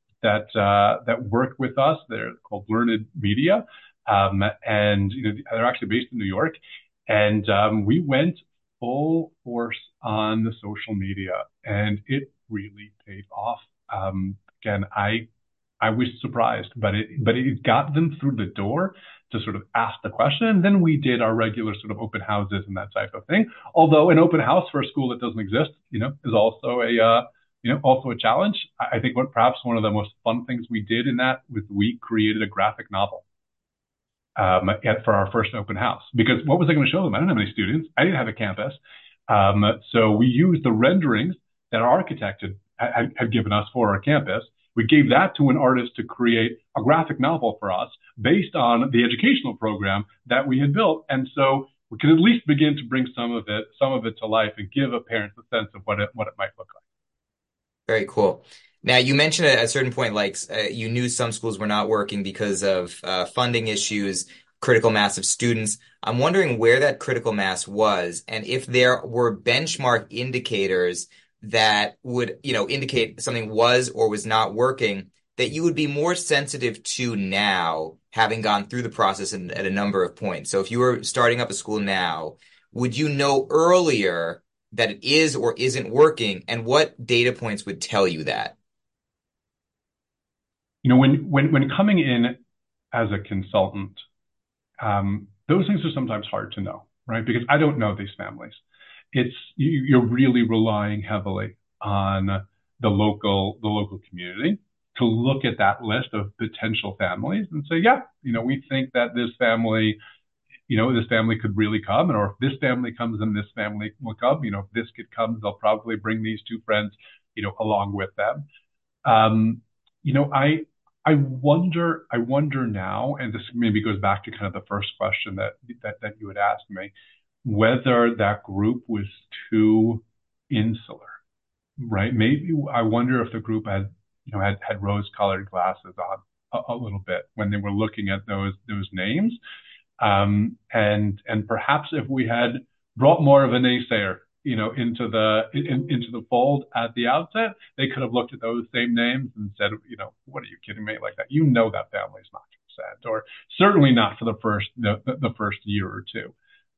that worked with us. They're called Learned Media, and they're actually based in New York, and we went full force on the social media, and it really paid off. Again, I was surprised, but it got them through the door to sort of ask the question. And then we did our regular sort of open houses and that type of thing. Although an open house for a school that doesn't exist, is also a challenge. I think perhaps one of the most fun things we did in that was we created a graphic novel. for our first open house. Because what was I going to show them? I didn't have any students. I didn't have a campus. So we used the renderings that our architect had given us for our campus. We gave that to an artist to create a graphic novel for us based on the educational program that we had built. And so we could at least begin to bring some of it to life and give a parent a sense of what it might look like. Very cool. Now, you mentioned at a certain point, like you knew some schools were not working because of funding issues, critical mass of students. I'm wondering where that critical mass was, and if there were benchmark indicators that would, indicate something was or was not working that you would be more sensitive to now, having gone through the process at a number of points. So if you were starting up a school now, would you know earlier that it is or isn't working, and what data points would tell you that? When coming in as a consultant, those things are sometimes hard to know, right? Because I don't know these families. You're really relying heavily on the local community to look at that list of potential families and say, yeah, we think that this family could really come, or if this family comes, then this family will come. If this kid comes, they'll probably bring these two friends, along with them. I wonder now, and this maybe goes back to kind of the first question that you had asked me, whether that group was too insular, right? Maybe I wonder if the group had rose-colored glasses on a little bit when they were looking at those names, and perhaps if we had brought more of a naysayer, into the fold at the outset, they could have looked at those same names and said, what are you kidding me, like that? That family's not consent, or certainly not for the first year or two.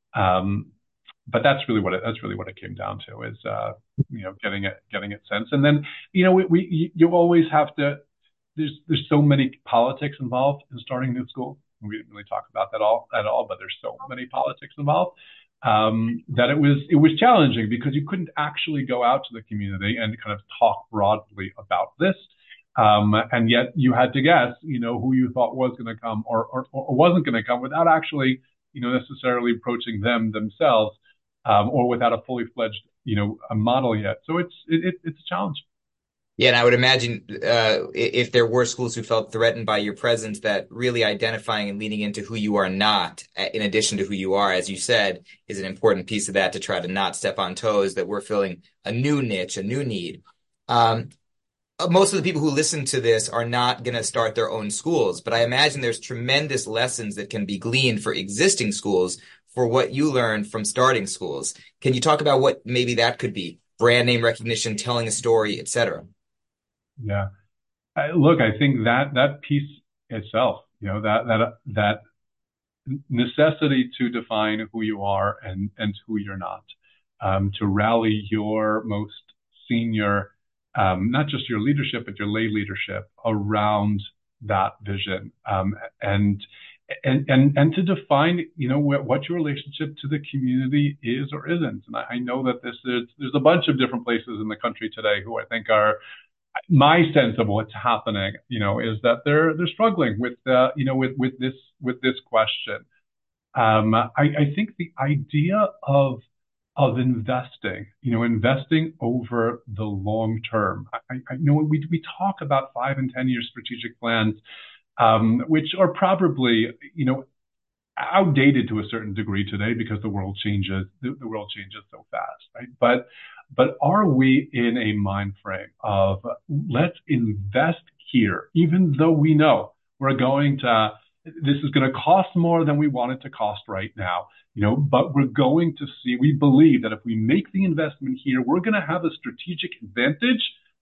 But that's really what it came down to is, getting it sense. And then, you always have to, there's so many politics involved in starting new schools. We didn't really talk about that at all, but there's so many politics involved, that it was challenging because you couldn't actually go out to the community and kind of talk broadly about this. And yet you had to guess, who you thought was going to come or wasn't going to come without actually, necessarily approaching them themselves, or without a fully fledged, a model yet. So it's a challenge. Yeah, and I would imagine if there were schools who felt threatened by your presence, that really identifying and leaning into who you are not, in addition to who you are, as you said, is an important piece of that to try to not step on toes, that we're filling a new niche, a new need. Most of the people who listen to this are not going to start their own schools, but I imagine there's tremendous lessons that can be gleaned for existing schools for what you learned from starting schools. Can you talk about what maybe that could be? Brand name recognition, telling a story, et cetera. Yeah. Look, I think that piece itself, that necessity to define who you are and who you're not, to rally your most senior, not just your leadership, but your lay leadership around that vision, and to define, what your relationship to the community is or isn't. And I know that there's a bunch of different places in the country today who I think are, my sense of what's happening, is that they're struggling with this question. I think the idea of investing, investing over the long term. I know we talk about 5 and 10 year strategic plans, which are probably, outdated to a certain degree today because the world changes. The world changes so fast, right? But are we in a mind frame of let's invest here, even though we know this is going to cost more than we want it to cost right now, but we're going to see, we believe that if we make the investment here, we're going to have a strategic advantage,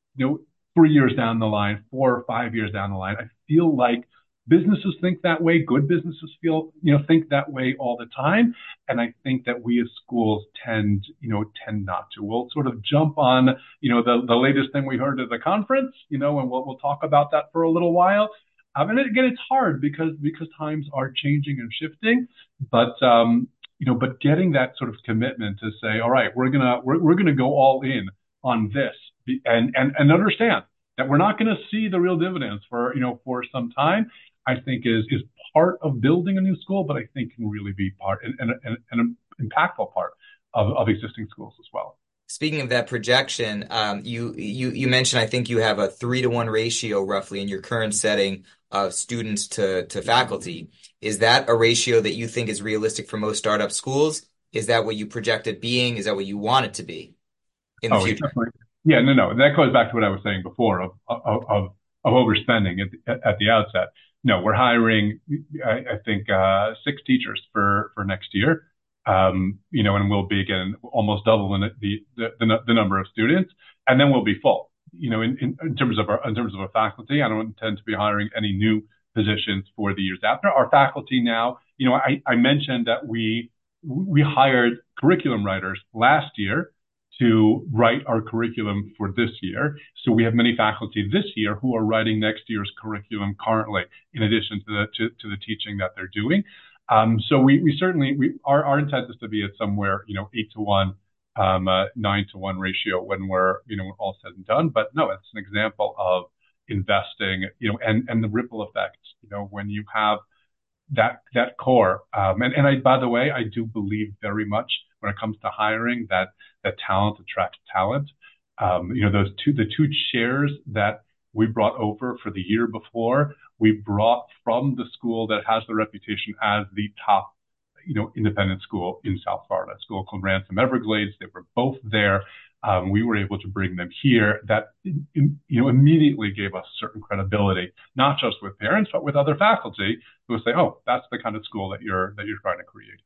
3 years down the line, 4 or 5 years down the line. I feel like businesses think that way. Good businesses think that way all the time. And I think that we as schools tend not to. We'll sort of jump on, the latest thing we heard at the conference, and we'll talk about that for a little while. And again, it's hard because times are changing and shifting, but getting that sort of commitment to say, all right, we're gonna go all in on this, and understand that we're not going to see the real dividends for some time, I think is part of building a new school, but I think can really be part and an impactful part of existing schools as well. Speaking of that projection, you mentioned I think you have a 3-to-1 ratio roughly in your current setting of students to faculty. Is that a ratio that you think is realistic for most startup schools? Is that what you project it being? Is that what you want it to be in the future? Definitely. Yeah, no. That goes back to what I was saying before of overspending at the outset. No, we're hiring, I think, 6 teachers for next year. And we'll be again almost double the number of students, and then we'll be full. In terms of our faculty, I don't intend to be hiring any new positions for the years after. Our faculty now, I mentioned that we hired curriculum writers last year to write our curriculum for this year. So we have many faculty this year who are writing next year's curriculum currently, in addition to the teaching that they're doing. So we certainly, our intent is to be at somewhere, 8-to-1, 9-to-1 ratio when we're all said and done. But no, it's an example of investing, and the ripple effects, when you have that core. And I, by the way, I do believe very much when it comes to hiring that talent attracts talent. The 2 chairs that we brought over for the year before, we brought from the school that has the reputation as the top, independent school in South Florida, a school called Ransom Everglades. They were both there. We were able to bring them here. That, immediately gave us certain credibility, not just with parents, but with other faculty who would say, "Oh, that's the kind of school that you're trying to create."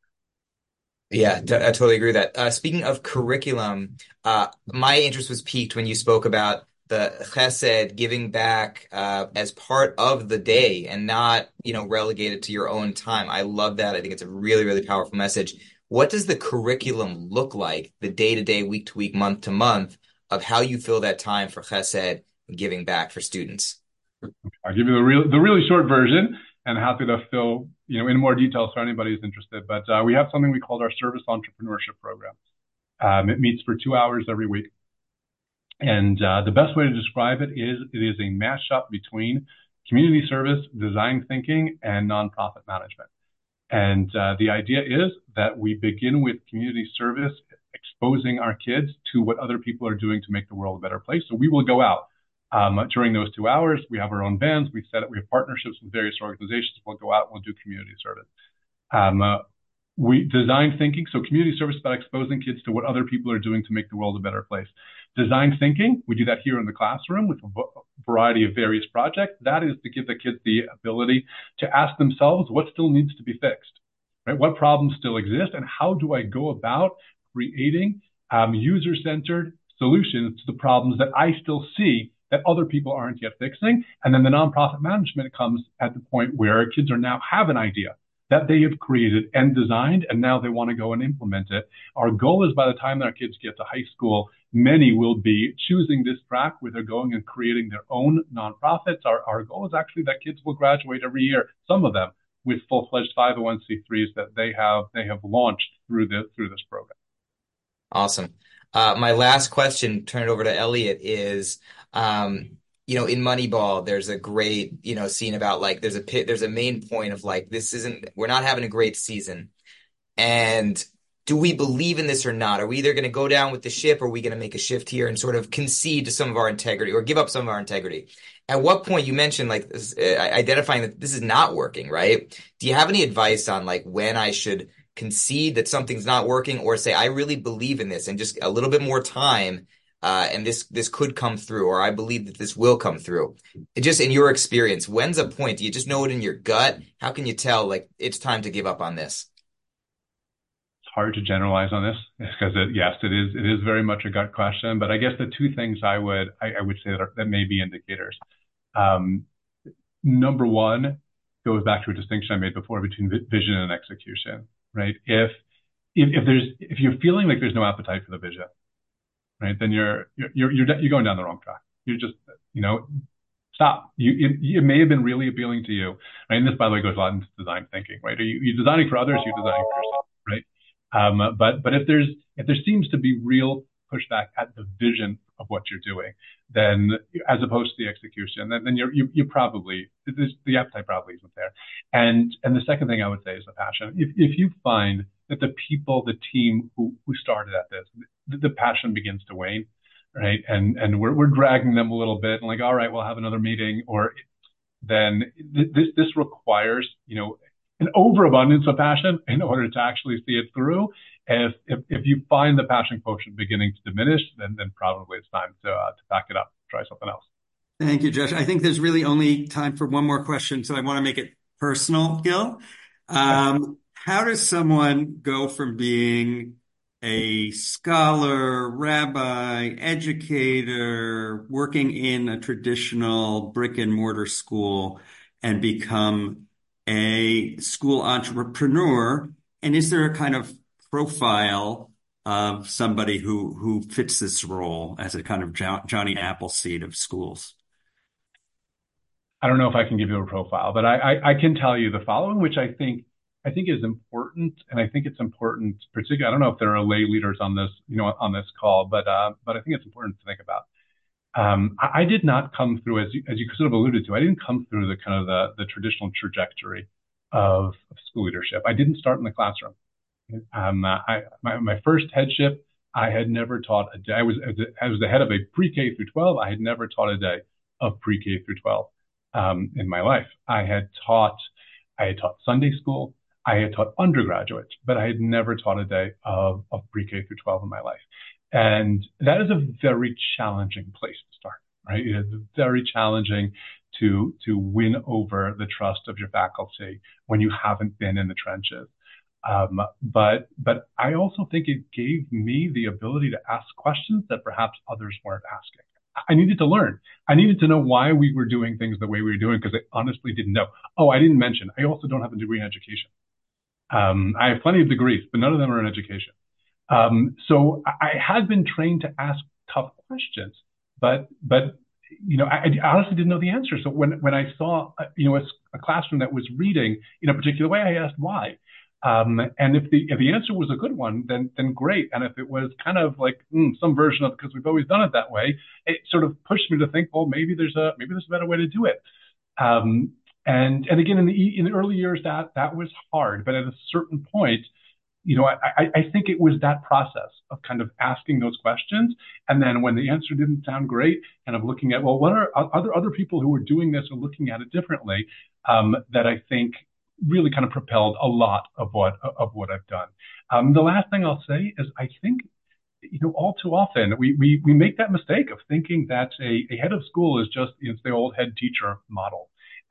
Yeah, I totally agree with that. Speaking of curriculum, my interest was piqued when you spoke about the chesed, giving back as part of the day and not, relegated to your own time. I love that. I think it's a really, really powerful message. What does the curriculum look like, the day-to-day, week-to-week, month-to-month, of how you fill that time for chesed and giving back for students? I'll give you the really short version, and happy to fill, in more details for anybody who's interested. But we have something we call our Service Entrepreneurship Program. It meets for 2 hours every week. And the best way to describe it is a mashup between community service, design thinking, and nonprofit management. And the idea is that we begin with community service, exposing our kids to what other people are doing to make the world a better place. So we will go out during those 2 hours. We have our own vans. We have partnerships with various organizations. We'll go out and we'll do community service. We design thinking, so community service about exposing kids to what other people are doing to make the world a better place. Design thinking, we do that here in the classroom with a variety of various projects. That is to give the kids the ability to ask themselves what still needs to be fixed, right? What problems still exist, and how do I go about creating user-centered solutions to the problems that I still see that other people aren't yet fixing? And then the nonprofit management comes at the point where kids now have an idea that they have created and designed, and now they want to go and implement it. Our goal is by the time that our kids get to high school, many will be choosing this track where they're going and creating their own nonprofits. Our goal is actually that kids will graduate every year, some of them with full-fledged 501c3s that they have launched through this program. Awesome. My last question, turn it over to Elliot, is in Moneyball, there's a great, scene about there's a main point of we're not having a great season. And do we believe in this or not? Are we either going to go down with the ship, or are we going to make a shift here and sort of concede to some of our integrity or give up some of our integrity? At what point, you mentioned identifying that this is not working, right? Do you have any advice on when I should concede that something's not working, or say, I really believe in this and just a little bit more time, and this could come through, or I believe that this will come through? Just in your experience, when's a point? Do you just know it in your gut? How can you tell it's time to give up on this? It's hard to generalize on this because it is very much a gut question. But I guess the 2 things I would say that may be indicators. Number one goes back to a distinction I made before between vision and execution, right? If you're feeling like there's no appetite for the vision, right, then you're going down the wrong track. You're just, stop. It may have been really appealing to you, right? And this, by the way, goes a lot into design thinking, right? Are you designing for others? You're designing for yourself, right? But if there seems to be real push back at the vision of what you're doing, then as opposed to the execution, then you probably, the appetite probably isn't there. And the second thing I would say is the passion. If you find that the people, the team who started at this, the passion begins to wane, right? And we're dragging them a little bit and like, all right, we'll have another meeting, or then this requires, an overabundance of passion in order to actually see it through. If you find the passion quotient beginning to diminish, then probably it's time to back it up, try something else. Thank you, Josh. I think there's really only time for one more question, so I want to make it personal, Gil. How does someone go from being a scholar, rabbi, educator, working in a traditional brick and mortar school and become a school entrepreneur? And is there a kind of profile of somebody who fits this role as a kind of Johnny Appleseed of schools? I don't know if I can give you a profile, but I can tell you the following, which I think is important, and I think it's important, particularly. I don't know if there are lay leaders on this, on this call, but I think it's important to think about. I did not come through, as you sort of alluded to, I didn't come through the kind of the traditional trajectory of school leadership. I didn't start in the classroom. My first headship, I had never taught a day. I was the head of a pre-K through 12. I had never taught a day of pre-K through 12 in my life. I had taught Sunday school. I had taught undergraduates, but I had never taught a day of pre-K through 12 in my life. And that is a very challenging place to start, right? It is very challenging to win over the trust of your faculty when you haven't been in the trenches. But I also think it gave me the ability to ask questions that perhaps others weren't asking. I needed to learn. I needed to know why we were doing things the way we were doing, because I honestly didn't know. Oh, I didn't mention, I also don't have a degree in education. I have plenty of degrees, but none of them are in education. So I had been trained to ask tough questions, but I honestly didn't know the answer. So when I saw, a classroom that was reading in a particular way, I asked why. And if the answer was a good one, then great. And if it was kind of like some version of, because we've always done it that way, it sort of pushed me to think, well, maybe there's a better way to do it. And again, in the early years, that was hard. But at a certain point, I think it was that process of kind of asking those questions. And then when the answer didn't sound great, kind of looking at, well, what are other people who are doing this or looking at it differently, that I think really kind of propelled a lot of what I've done. The last thing I'll say is I think, all too often we make that mistake of thinking that a head of school is just, it's the old head teacher model.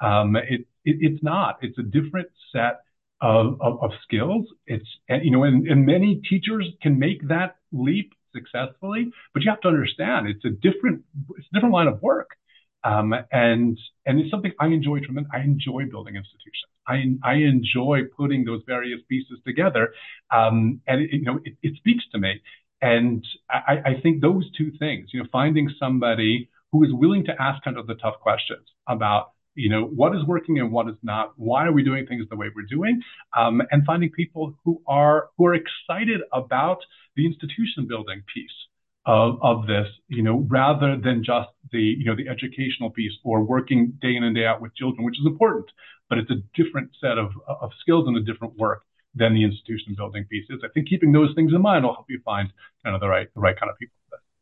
It's not. It's a different set of skills. And many teachers can make that leap successfully, but you have to understand it's a different line of work. And it's something I enjoy tremendously. I enjoy building institutions. I enjoy putting those various pieces together. And it speaks to me. And I think those two things, finding somebody who is willing to ask kind of the tough questions about, what is working and what is not, why are we doing things the way we're doing, and finding people who are excited about the institution building piece of this, rather than just the educational piece or working day in and day out with children, which is important, but it's a different set of skills and a different work than the institution building piece is. I think keeping those things in mind will help you find kind of the right kind of people.